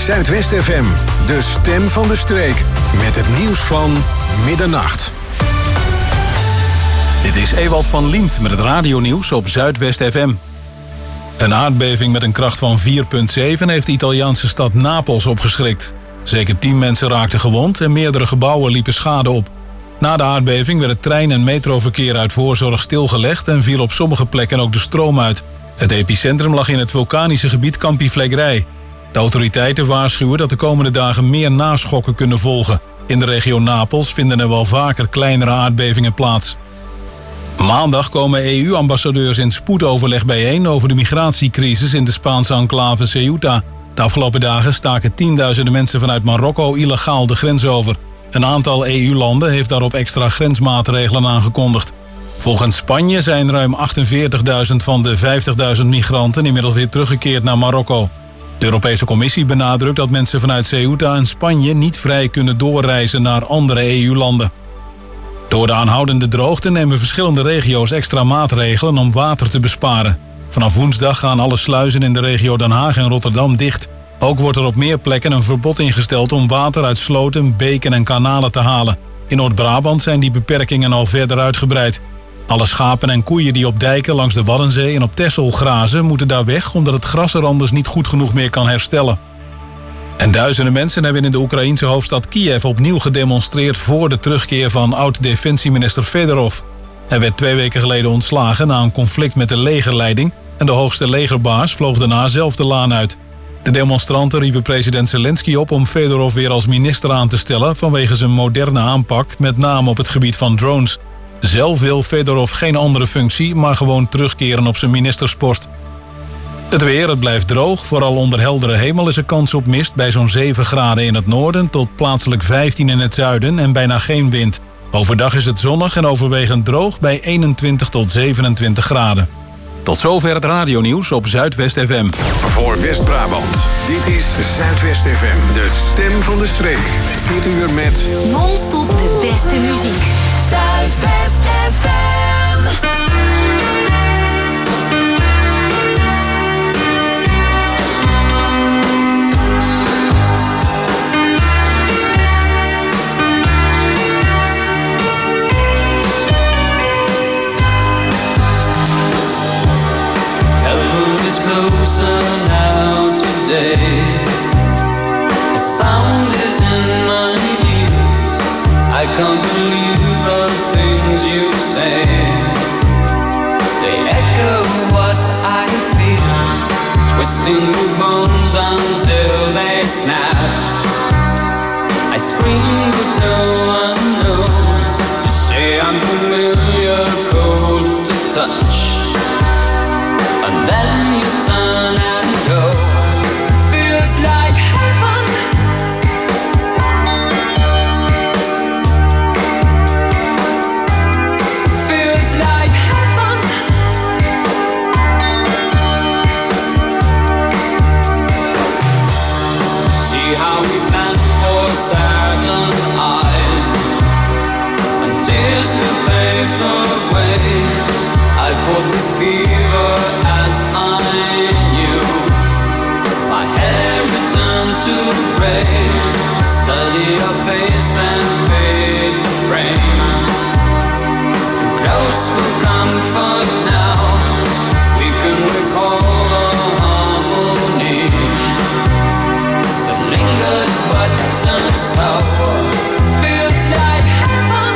Zuidwest FM, de stem van de streek. Met het nieuws van middernacht. Dit is Ewald van Liemt met het radionieuws op Zuidwest FM. Een aardbeving met een kracht van 4,7 heeft de Italiaanse stad Napels opgeschrikt. Zeker 10 mensen raakten gewond en meerdere gebouwen liepen schade op. Na de aardbeving werd het trein- en metroverkeer uit voorzorg stilgelegd en viel op sommige plekken ook de stroom uit. Het epicentrum lag in het vulkanische gebied Campi Flegrei. De autoriteiten waarschuwen dat de komende dagen meer naschokken kunnen volgen. In de regio Napels vinden er wel vaker kleinere aardbevingen plaats. Maandag komen EU-ambassadeurs in spoedoverleg bijeen over de migratiecrisis in de Spaanse enclave Ceuta. De afgelopen dagen staken tienduizenden mensen vanuit Marokko illegaal de grens over. Een aantal EU-landen heeft daarop extra grensmaatregelen aangekondigd. Volgens Spanje zijn ruim 48.000 van de 50.000 migranten inmiddels weer teruggekeerd naar Marokko. De Europese Commissie benadrukt dat mensen vanuit Ceuta en Spanje niet vrij kunnen doorreizen naar andere EU-landen. Door de aanhoudende droogte nemen verschillende regio's extra maatregelen om water te besparen. Vanaf woensdag gaan alle sluizen in de regio Den Haag en Rotterdam dicht. Ook wordt er op meer plekken een verbod ingesteld om water uit sloten, beken en kanalen te halen. In Noord-Brabant zijn die beperkingen al verder uitgebreid. Alle schapen en koeien die op dijken langs de Waddenzee en op Texel grazen moeten daar weg omdat het gras er anders niet goed genoeg meer kan herstellen. En duizenden mensen hebben in de Oekraïense hoofdstad Kiev opnieuw gedemonstreerd voor de terugkeer van oud-defensieminister Fedorov. Hij werd 2 weken geleden ontslagen na een conflict met de legerleiding en de hoogste legerbaas vloog daarna zelf de laan uit. De demonstranten riepen president Zelensky op om Fedorov weer als minister aan te stellen vanwege zijn moderne aanpak, met name op het gebied van drones. Zelf wil Fedorov geen andere functie, maar gewoon terugkeren op zijn ministerspost. Het weer, het blijft droog. Vooral onder heldere hemel is er kans op mist bij zo'n 7 graden in het noorden tot plaatselijk 15 in het zuiden en bijna geen wind. Overdag is het zonnig en overwegend droog bij 21 tot 27 graden. Tot zover het radionieuws op Zuidwest FM. Voor West-Brabant, dit is Zuidwest FM, de stem van de streek. Dit uur met non-stop de beste muziek. Zuidwest FM. Closer now today. The sound is in my ears. I can't believe the things you say. They echo what I feel, twisting the bones until they snap. I scream but no one knows. You say I'm familiar, cold to touch. And then you turn and go. Feels like heaven. Feels like heaven. See how we plan for certain eyes and tears to pave the way. I fought the fever as I knew. My hair returned to gray. Study your face and fade the frame. Close for comfort now. We can recall the harmony that lingered but turned sour. Feels like heaven.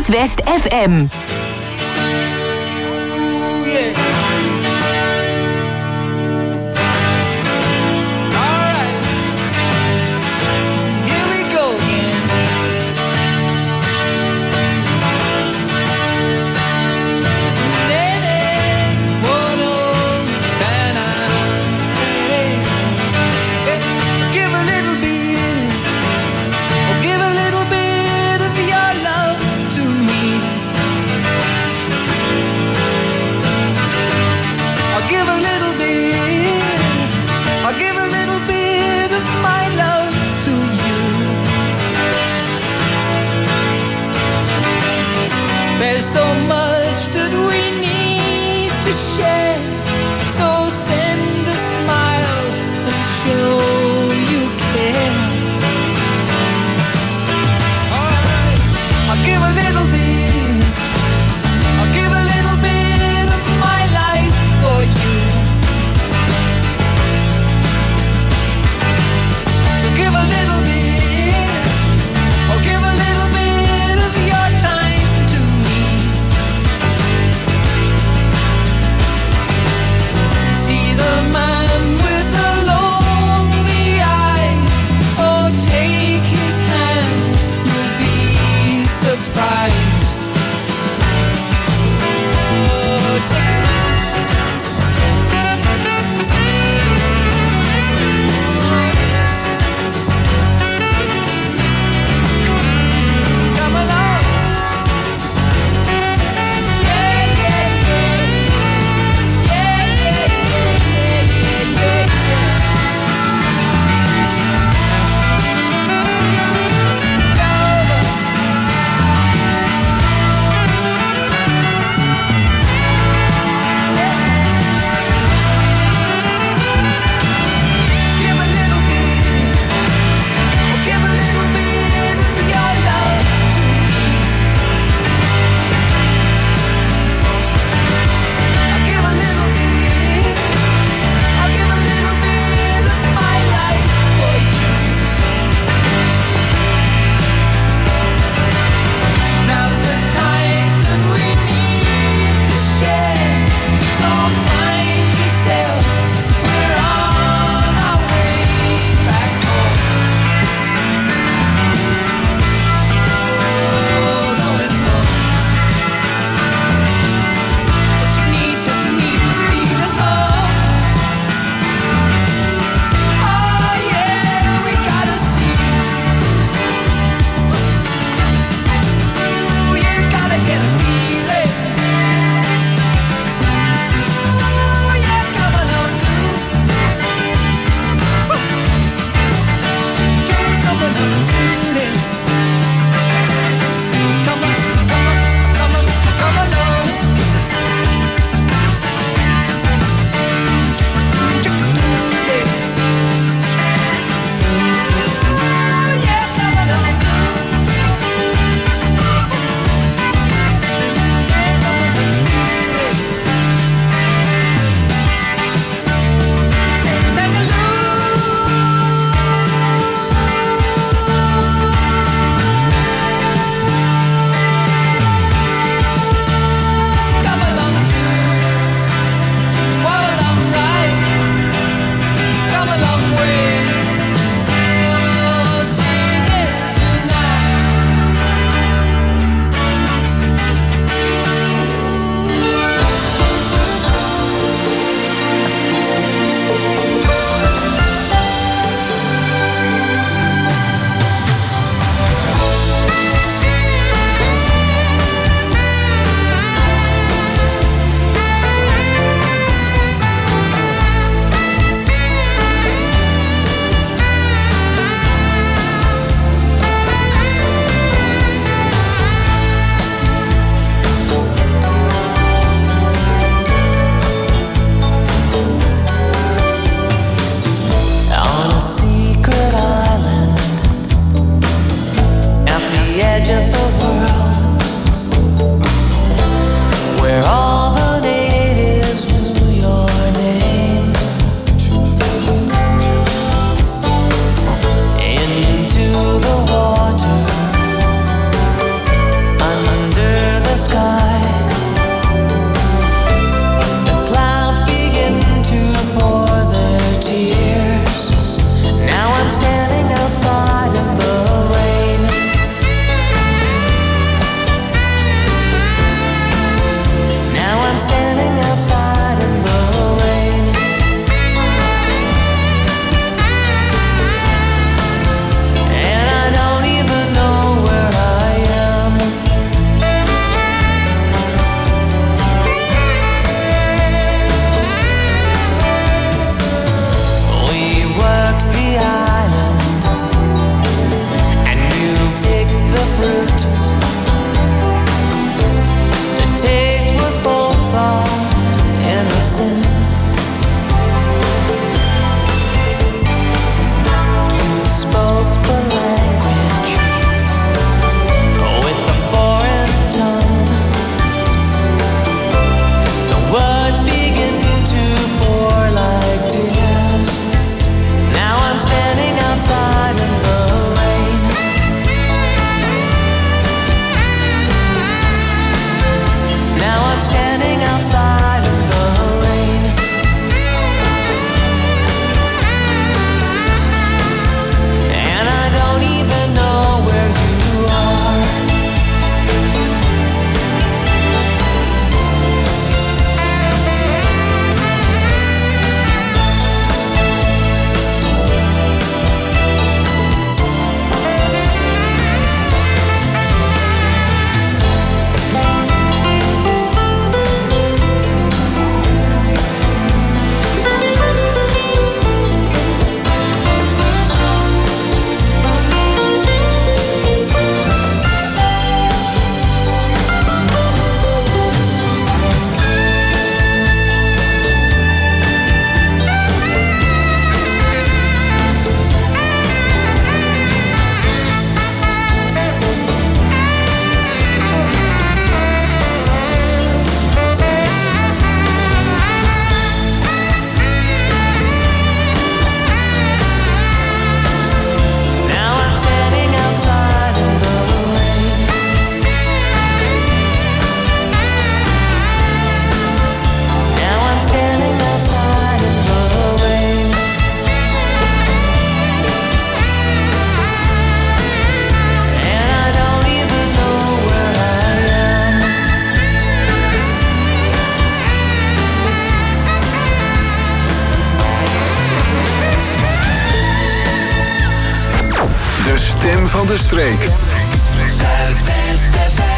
Zuidwest FM. There's so much that we need to share, so send a smile and show you care. Alright, I'll give a little bit, I'll give a little bit of my life for you. So give a little bit, or give a little bit of your time to me. van de streek. Zuidwest FM.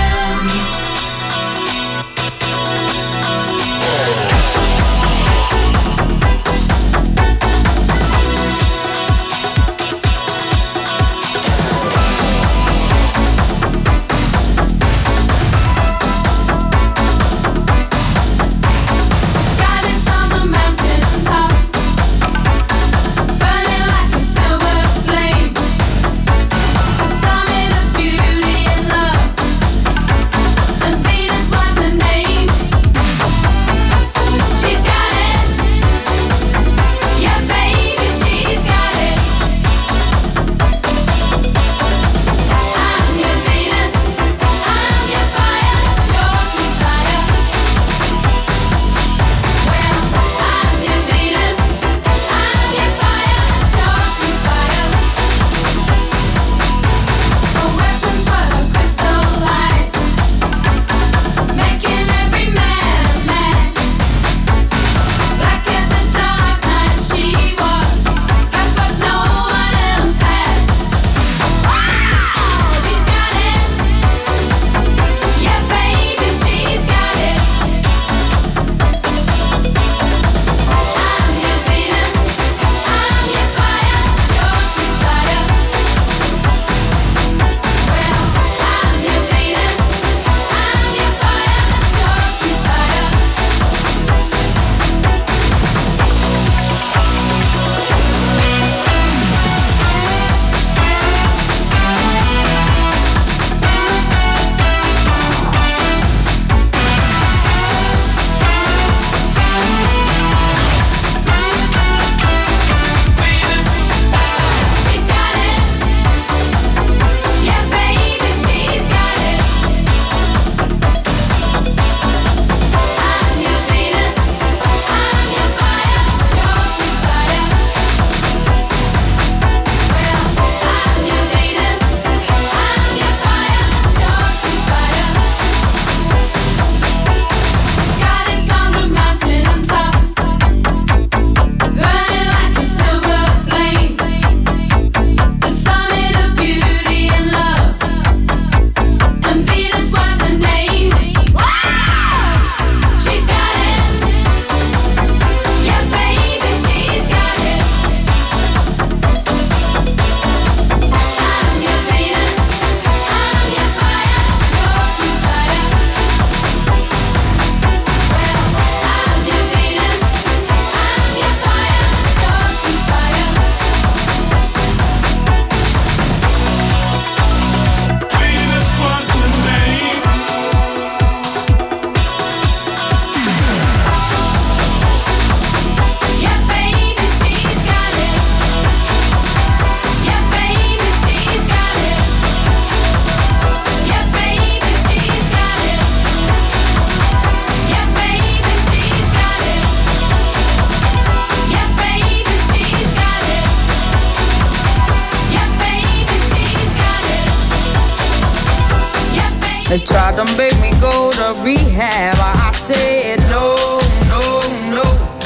They tried to make me go to rehab. I said no, no, no.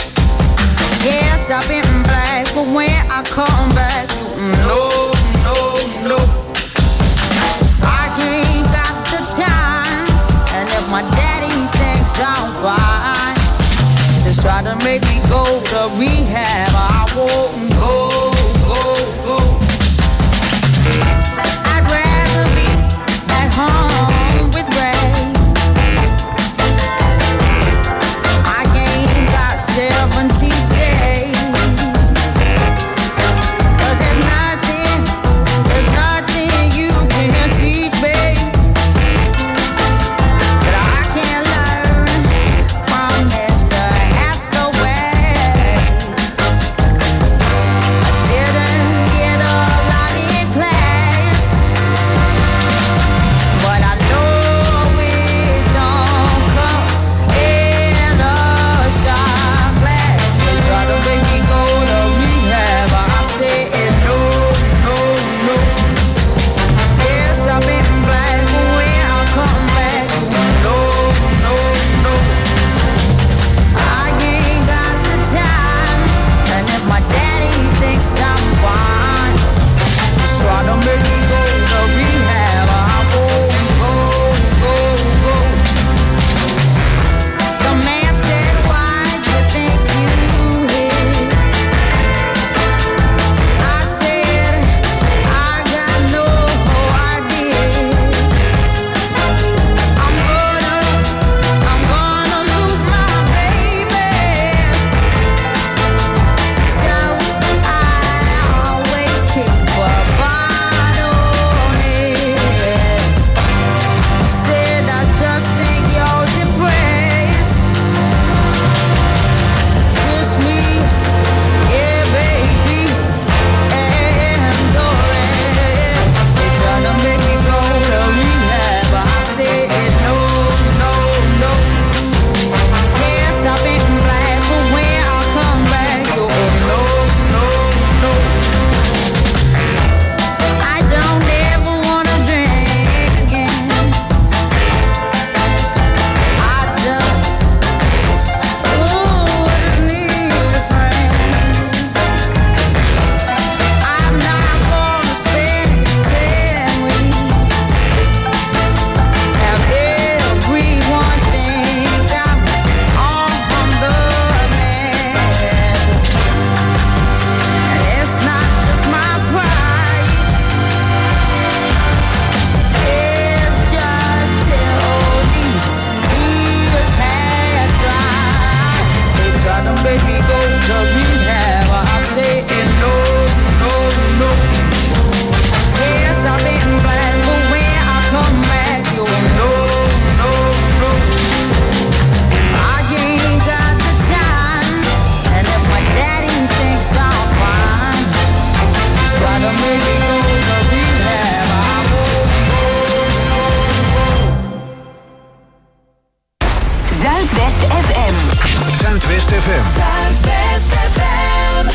Yes, I've been black, but when I come back, no, no, no. I ain't got the time, and if my daddy thinks I'm fine, they try to make me go to rehab. I won't go, go, go. I'd rather be at home with Ray. I ain't got 70 days, 'cause there's nothing you can teach me that I can't learn from Mr. Hathaway. Zuidwest FM. Zuidwest FM. Zuidwest FM.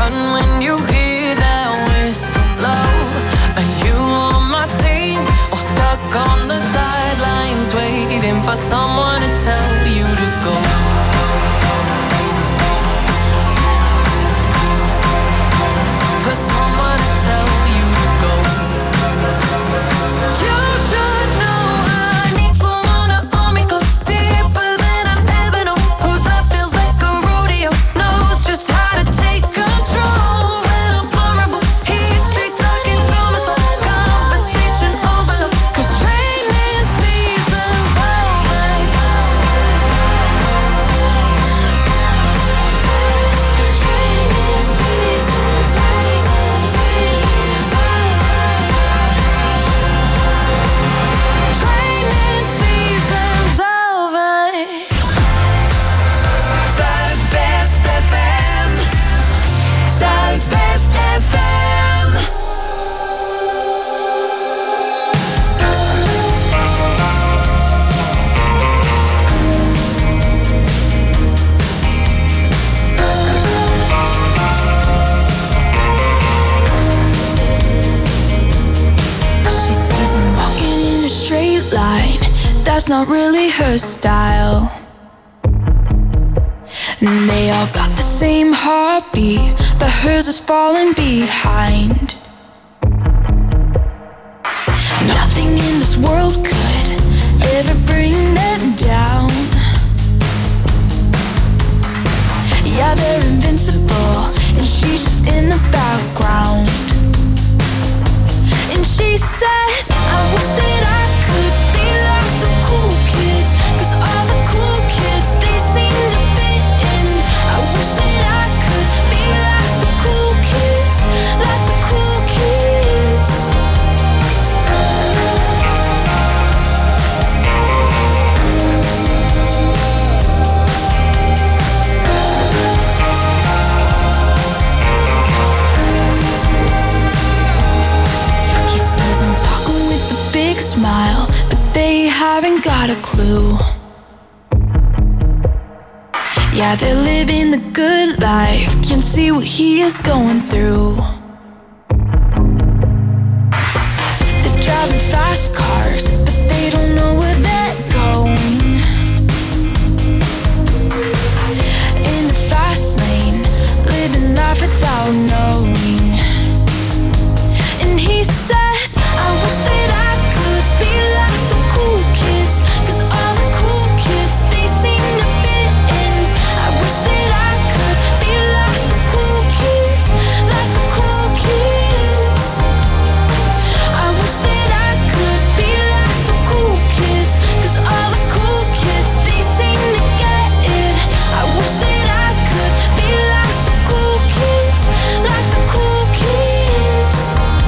run when you hear that whistle blow? Are you on my team or stuck on the sidelines waiting for someone to tell you to go? For someone to tell you to go. You should know I need someone to hold me close, deeper than I've ever known. Whose love feels like a rodeo, knows just how to take control when I'm vulnerable. He's straight talking to my soul, conversation overload. 'Cause training season's over. 'Cause training season's over. Zuidwest FM. Zuidwest FM. She sees him walking in a straight line. That's not really her style. And they all got the same heartbeat, but hers is falling behind. Nothing in this world could ever bring them down. Yeah, they're invincible, and she's just in the background. And she says, I wish that I could be like the cool kids, 'cause all the cool kids, they seem to fit in. I wish that I could be like the cool kids, like the cool kids. He sees them talking with a big smile, but they haven't got a clue. Yeah, they're living the good life, can't see what he is going through. They're driving fast cars, but they don't know where they're going. In the fast lane, living life without knowing. And he says, I wish that I could be like the cool kids, 'cause all the cool kids, they seem to fit in. I wish that I could be like the cool kids, like the cool kids. I wish that I could be like the cool kids, 'cause all the cool kids, they seem to get it. I wish that I could be like the cool kids, like the cool kids.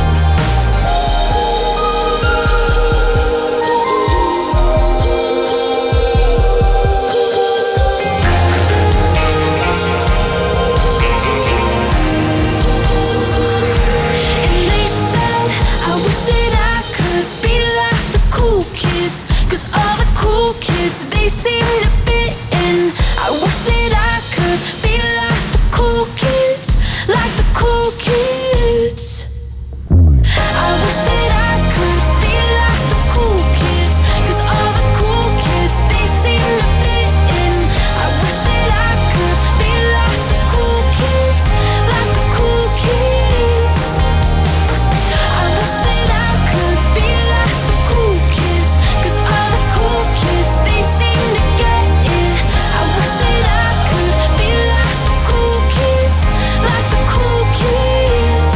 And they said, I wish that I could be like the cool kids, 'cause all the cool kids, they seem to fit in. I wish that I could be like the cool kids, like the cool kids. I wish that I could be like the cool kids, 'cause all the cool kids, they seem to fit in. I wish that I could be like the cool kids, like the cool kids. I wish that I could be like the cool kids, 'cause all the cool kids, they seem to get it. I wish that I could be like the cool kids, like the cool kids.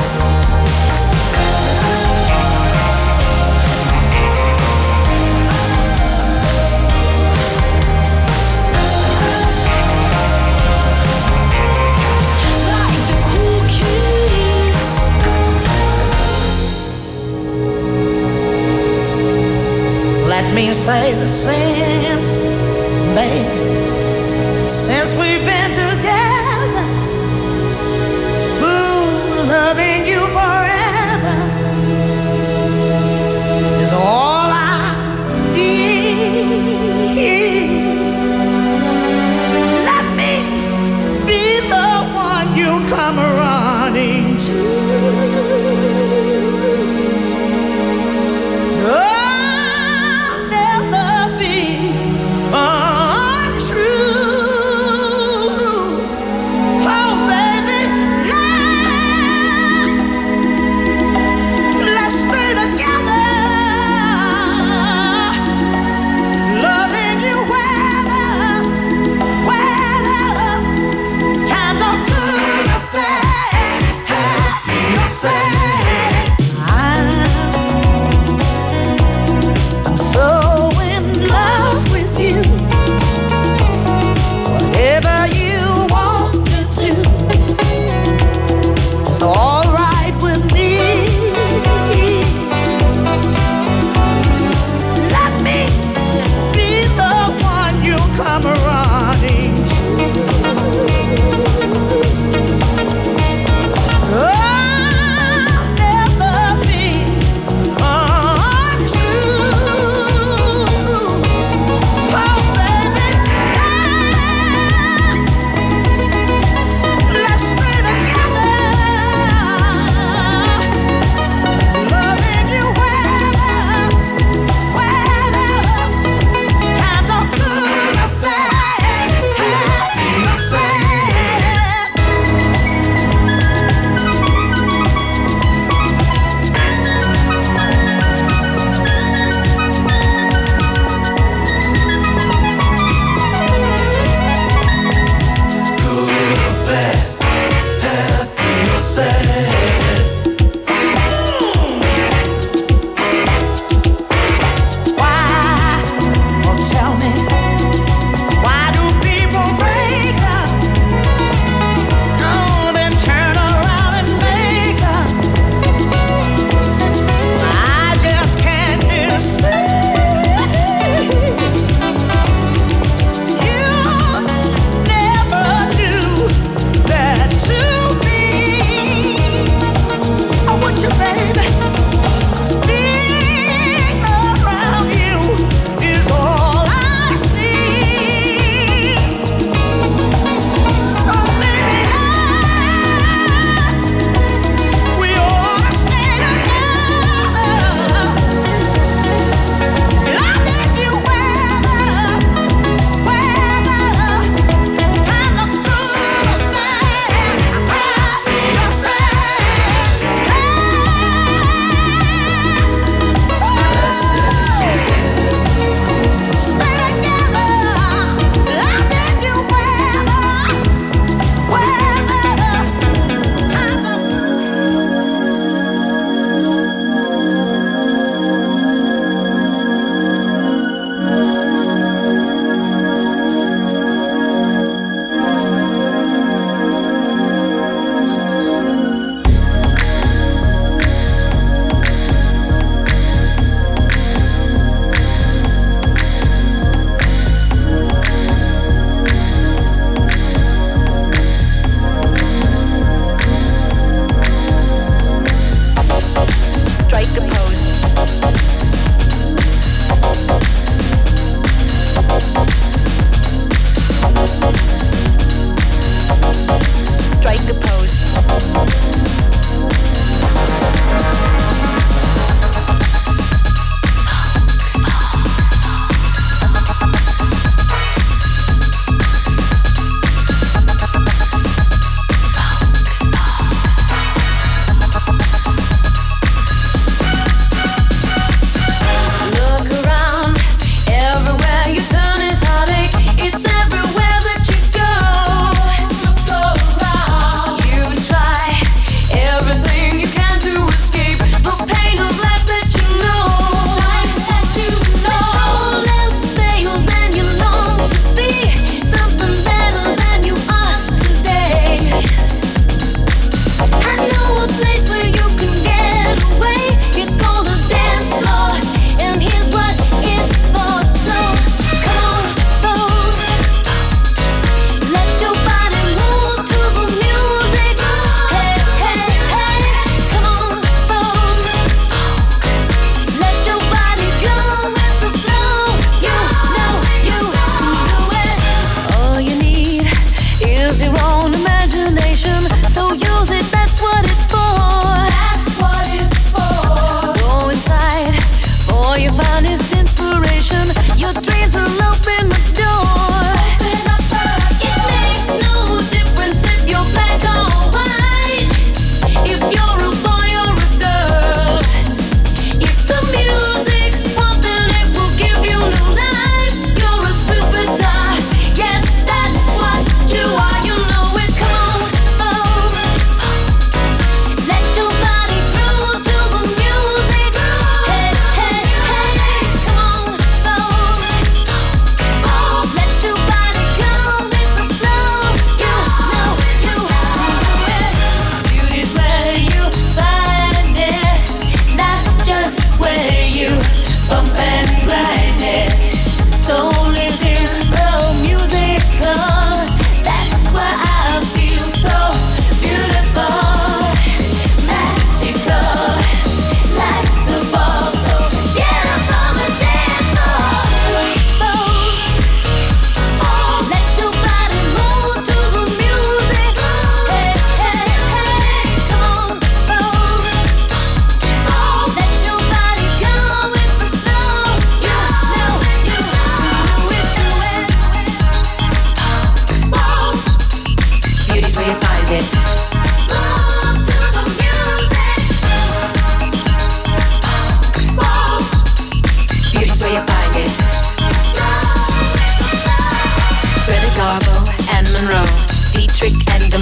Like the cool kids. Let me say the since, baby, since we've been together, ooh, loving you forever is all I need. Let me be the one you come around.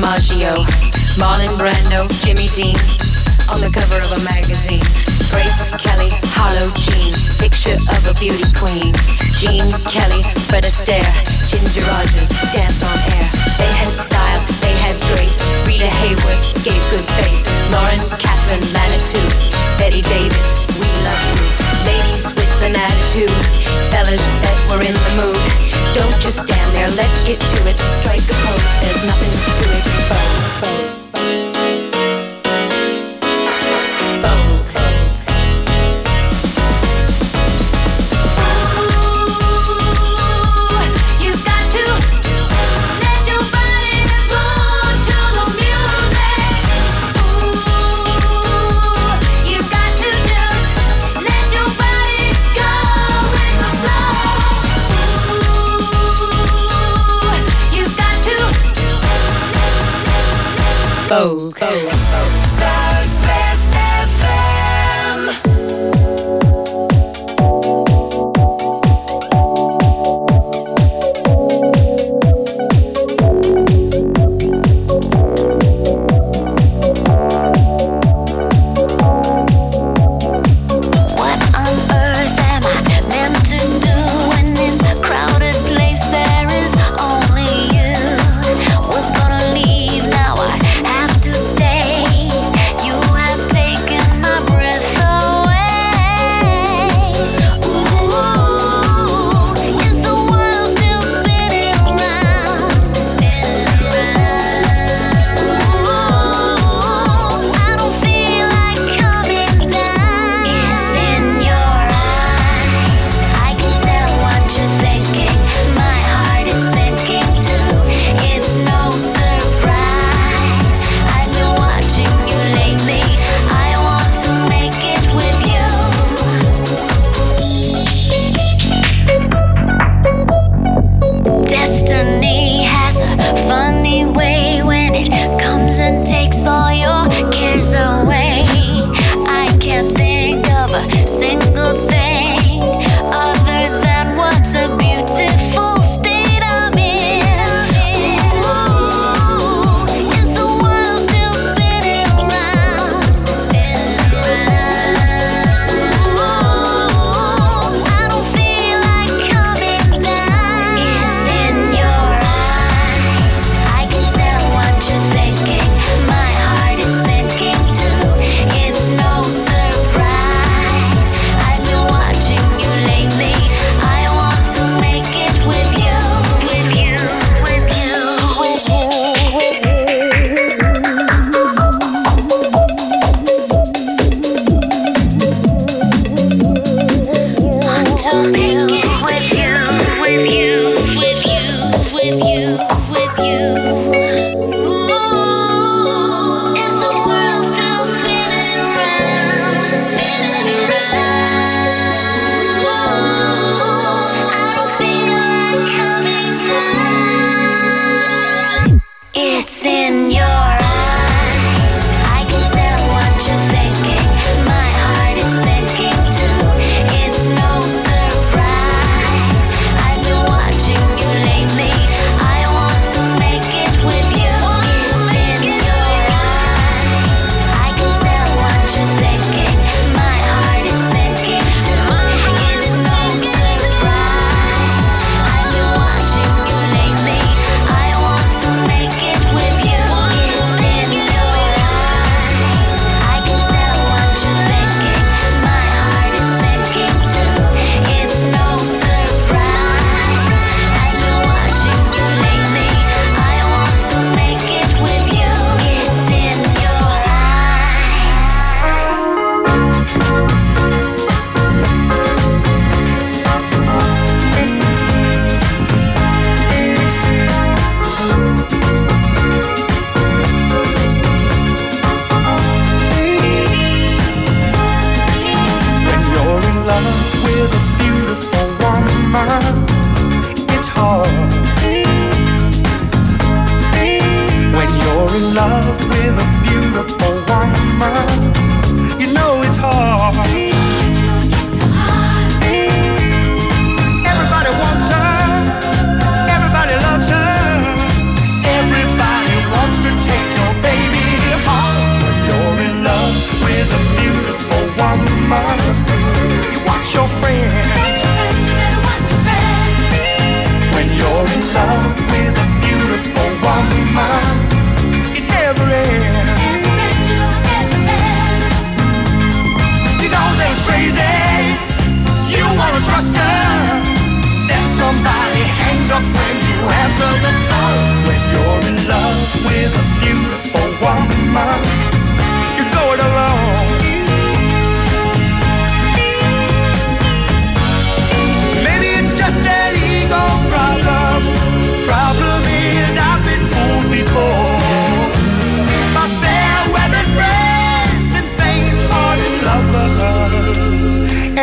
DiMaggio, Marlon Brando, Jimmy Dean, on the cover of a magazine. Grace Kelly, Harlow Jean, picture of a beauty queen. Gene Kelly, Fred Astaire, Ginger Rogers, dance on air. They had style, they had grace. Rita Hayworth gave good face. Lauren Catherine Manitou, Betty Davis, we love you. Ladies with an attitude, fellas that were in the mood. Don't just stand there, let's get to it. Strike a pose, there's nothing to it. Vogue. Vogue. Zuidwest FM. What on earth am I meant to do in this crowded place? There is only you. Was gonna leave, now I have to stay. You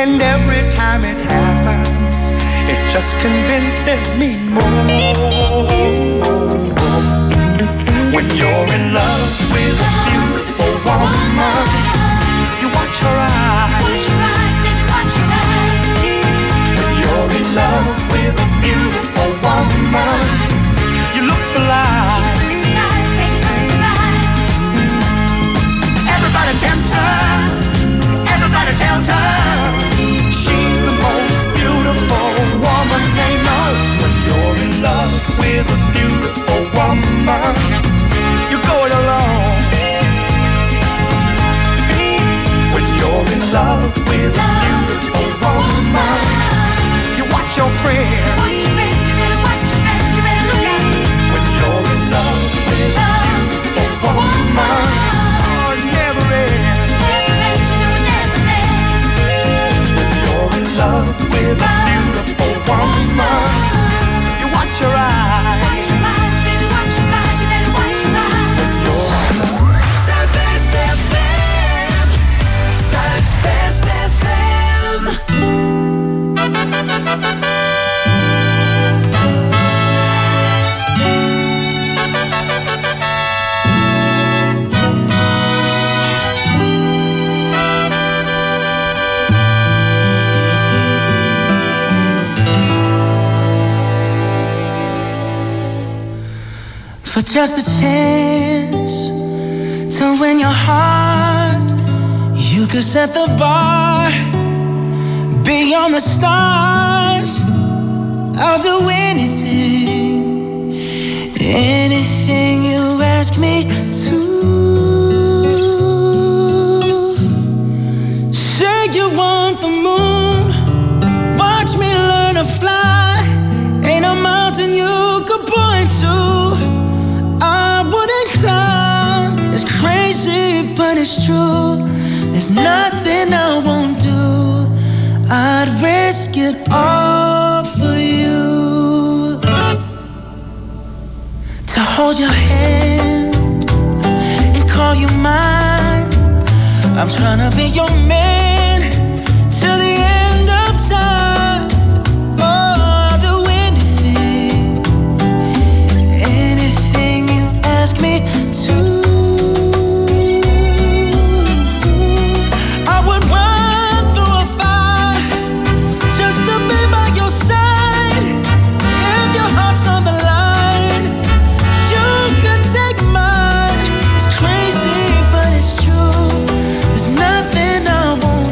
And every time it happens, it just convinces me more. When you're in love with a beautiful woman, you watch her eyes. Watch your eyes, baby, watch your eyes. When you're in love with a beautiful woman, you look for life. Everybody tempts her, everybody tells her she's the most beautiful woman they know. When you're in love with a beautiful woman, you go it alone. When you're in love with a beautiful woman, you watch your friends. Watch your friends, you better watch your friends, you better look out. When you're in love with a beautiful woman, oh, it never ends. Never ends, you know it never ends. When you're in love with a beautiful woman, you watch your eyes. Watch your eyes, baby, watch your eyes, you better watch your eyes. When you're in love. Zuidwest FM. Zuidwest FM. For just a chance to win your heart, you could set the bar beyond the stars. I'll do anything, anything you ask me to. Say you want the moon, watch me learn to fly. Ain't a mountain you could point to I wouldn't climb. It's crazy, but it's true. There's nothing I won't do. I'd risk it all for you. To hold your hand and call you mine. I'm trying to be your man till the end of time. Oh, I'll do anything, anything you ask me to. I would run through a fire just to be by your side. If your heart's on the line, you could take mine. It's crazy, but it's true. There's nothing I won't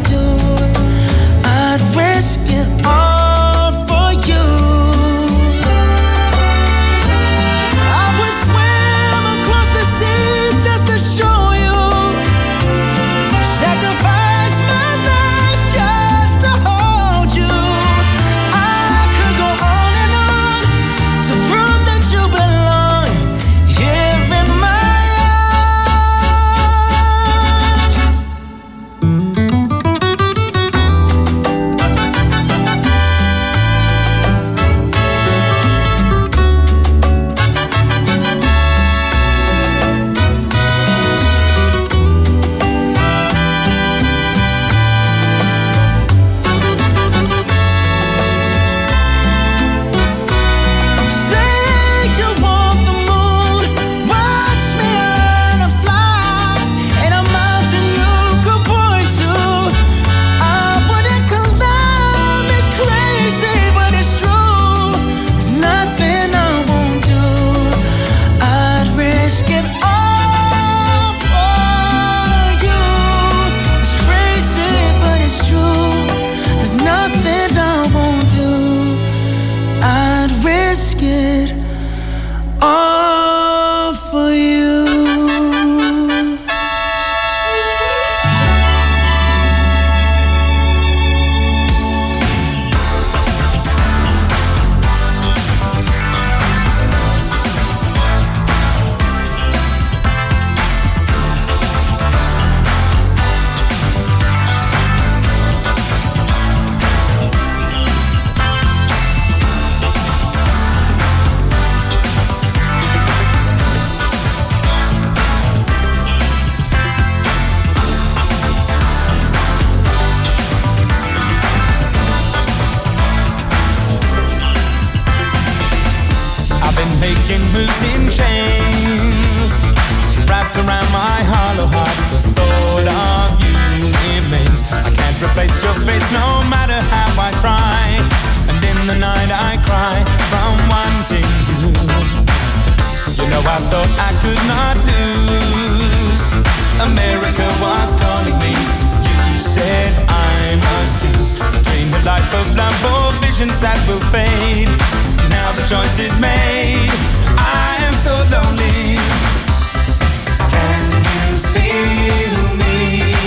loose in chains. Wrapped around my hollow heart, the thought of you remains. I can't replace your face no matter how I try. And in the night I cry from wanting you. You know I thought I could not lose. America was calling me. You said I must choose between the life of love or visions that will fade. Now the choice is made. I am so lonely. Can you feel me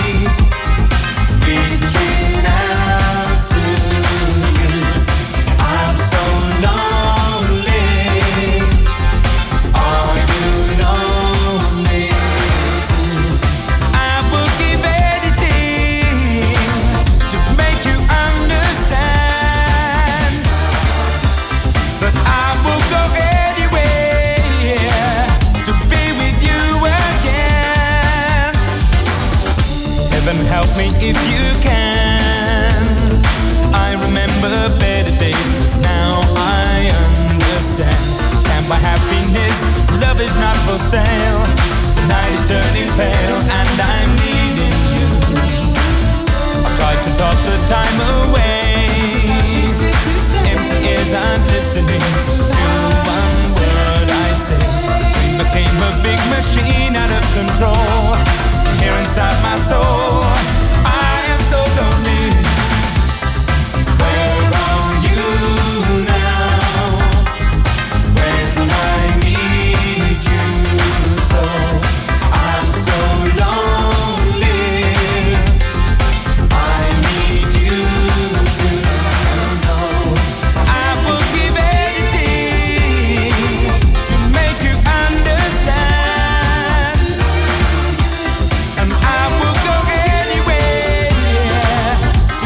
reaching out to you? I'm so lonely. Are you lonely too? I will give anything to make you understand, but I will go anywhere to be with you again. Heaven help me if you can. I remember better days, but now I understand. Can't buy happiness, love is not for sale. The night is turning pale and I'm needing you. I've tried to talk the time away. Empty ears aren't listening to one word I say. Dream became a big machine out of control. Here inside my soul, I am so lonely. Where are you now? When I need you so, I'm so lonely. I need you to know. I will give anything to make you understand, and I will go anywhere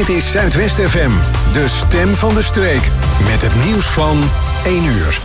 Dit is Zuidwest FM, de stem van de streek. Met het nieuws van 1 uur.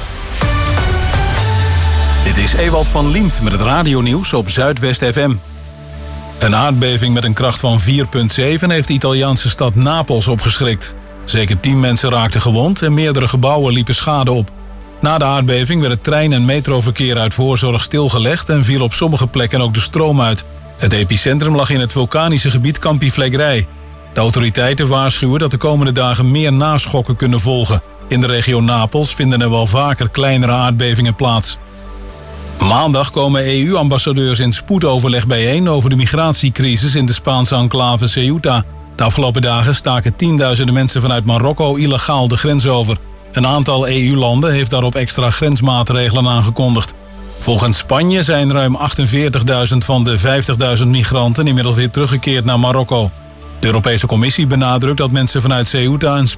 Dit is Ewald van Liemt met het radionieuws op Zuidwest FM. Een aardbeving met een kracht van 4,7 heeft de Italiaanse stad Napels opgeschrikt. Zeker 10 mensen raakten gewond en meerdere gebouwen liepen schade op. Na de aardbeving werd het trein- en metroverkeer uit voorzorg stilgelegd en viel op sommige plekken ook de stroom uit. Het epicentrum lag in het vulkanische gebied Campi Flegrei. De autoriteiten waarschuwen dat de komende dagen meer naschokken kunnen volgen. In de regio Napels vinden er wel vaker kleinere aardbevingen plaats. Maandag komen EU-ambassadeurs in spoedoverleg bijeen over de migratiecrisis in de Spaanse enclave Ceuta. De afgelopen dagen staken tienduizenden mensen vanuit Marokko illegaal de grens over. Een aantal EU-landen heeft daarop extra grensmaatregelen aangekondigd. Volgens Spanje zijn ruim 48.000 van de 50.000 migranten inmiddels weer teruggekeerd naar Marokko. De Europese Commissie benadrukt dat mensen vanuit Ceuta een